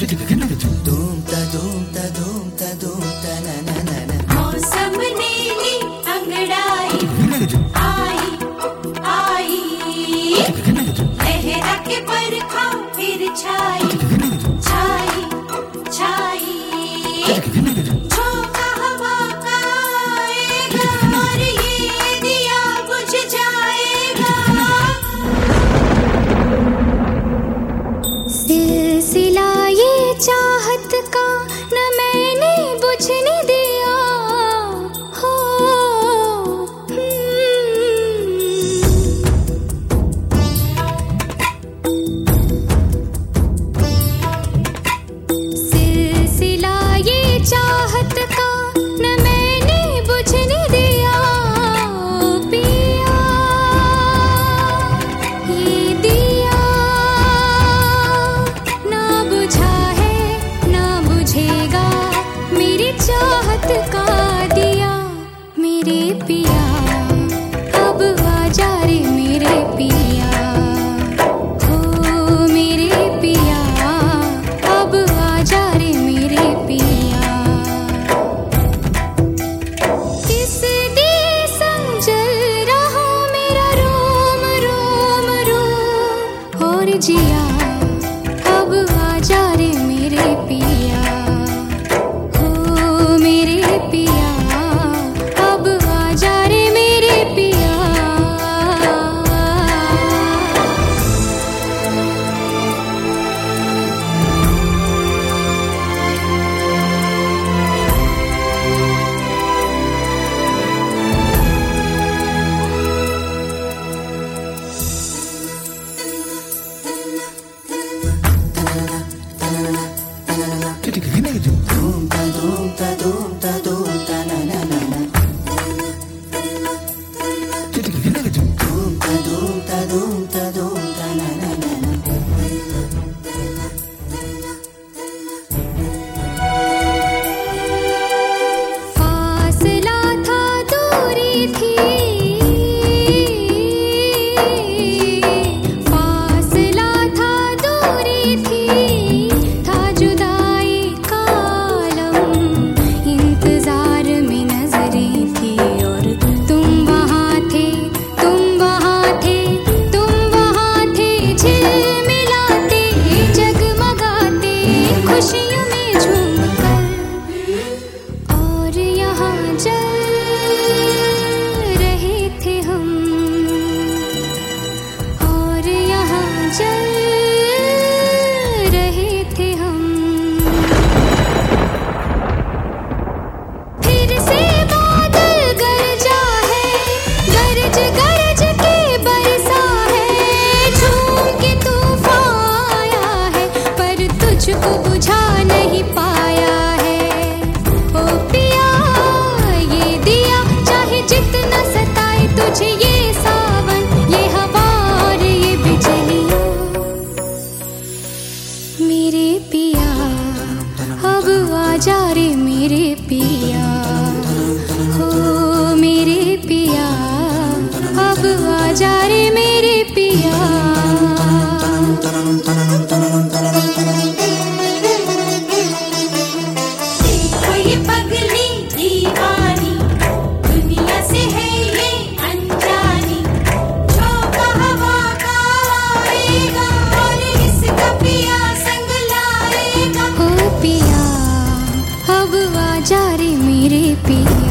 धूम ता धूम ता धूम ता धूम ता ना ना ना ना। मौसम ने ली अंगड़ाई, आई आई लहरा के बरखा फिर छाई छाई छाई। झोंका हवा का आएगा और ये दिया बुझ जाएगा। सिलसिला ये चाहत का न मैंने बुझने दिया हो। सिलसिला ये चाहत का न मैंने बुझने दिया पिया। ये दिया ना बुझा है ना बुझेगा मेरी चाहत का दिया। मेरे पिया अब आजा रे मेरे पिया हो। मेरे पिया अब आजा रे मेरे पिया। किस दिए संजल रहा मेरा रोम रोम रोम और जिया। अब आजा रे मेरे पिया हो। मेरे पिया अब आजा रे मेरे पिया। धूम ता धूम ता धूम ता धूम ता ना ना ना ना। धूम ता धूम ता धूम ता धूम ता ना ना ना ना। फासला था दूरी थी, फासला था दूरी थी, था जुदाई का आलम, इंतजार में नजरें थी। और तुम वहाँ थे तुम वहाँ थे तुम वहाँ थे झिलमिलाते जगमगाते खुशियों में झूमकर। और यहाँ जल रहे थे हम, और यहाँ जल रहे थे हम। फिर से बादल गरजा है, गरज गरज के बरसा है। झूम के तूफान आया है पर तुझको बुझा नहीं पाया है। ओ पिया ये दिया चाहे जितना सताए तुझे ये सावन ये हवा और ये बिजलियाँ। मेरे पिया अब आजा रे मेरे पिया हो। मेरे पिया अब आजा रे मेरे पिया। देखो ये पगली दीवानी, दुनिया से है ये अनजानी। झोंका हवा का आएगा और इसका पिया संग लाएगा। ओ पिया अब आजा रे मेरे पिया।